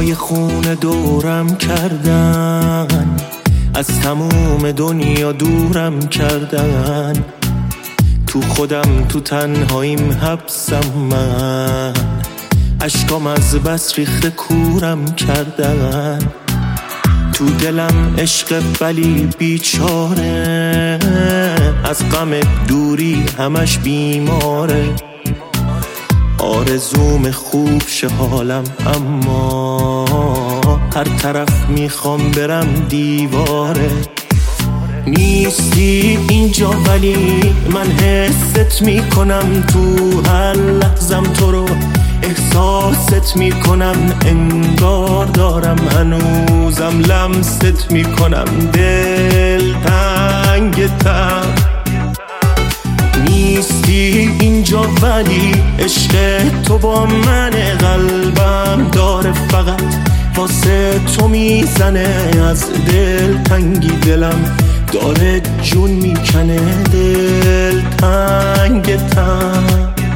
های خون دورم کردن، از تموم دنیا دورم کردن، تو خودم تو تنهاییم حبسم من، اشکام از بس ریخته کورم کردن، تو دلم عشق ولی بیچاره، از غم دوری همش بیماره، آرزوم خوب شه حالم اما هر طرف میخوام برم دیواره. نیستی اینجا ولی من حست میکنم، تو هر لحظم تو رو احساست میکنم، انگار دارم هنوزم لمست میکنم، دل تنگتم. نیستی اینجا ولی عشق تو با من، قلبم داره فقط واسه تو میزنه، از دل تنگی دلم داره جون میکنه، دل تنگتم.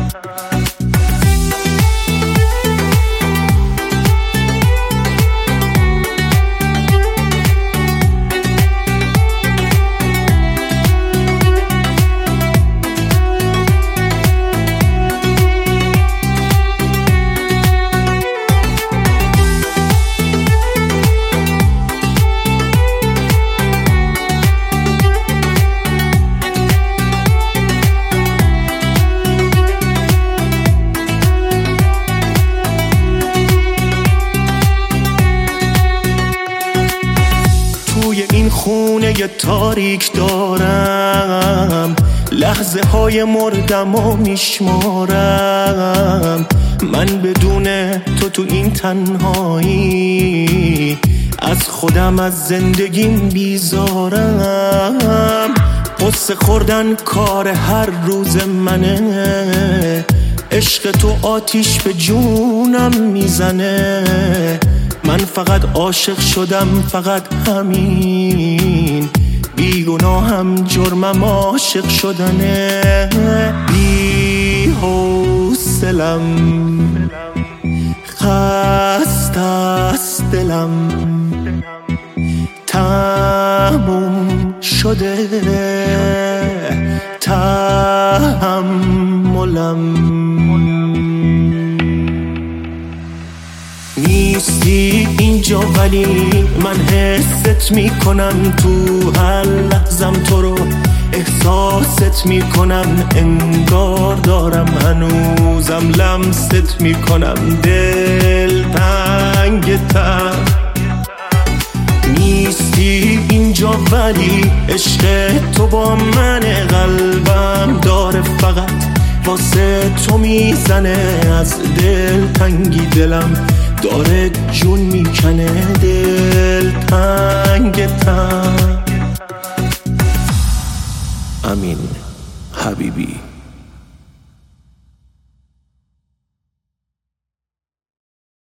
این خونه تاریک دارم، لحظه های مردم و میشمارم، من بدون تو این تنهایی از خودم از زندگیم بیزارم. قصه خوردن کار هر روز منه، عشق تو آتیش به جونم میزنه، من فقط عاشق شدم، فقط همین، بیگناهم جرمم عاشق شدنه. بی حوصلم خسته است دلم، تموم شده تحملم. نیستی اینجا ولی من حست میکنم، تو هر لحظم تو رو احساست میکنم، انگار دارم هنوزم لمست میکنم، دل تنگتم. نیستی اینجا ولی عشق تو با من، قلبم داره فقط واسه تو میزنه، از دل تنگی دلم داره جون میکنه، دل تنگتم. امین حبیبی.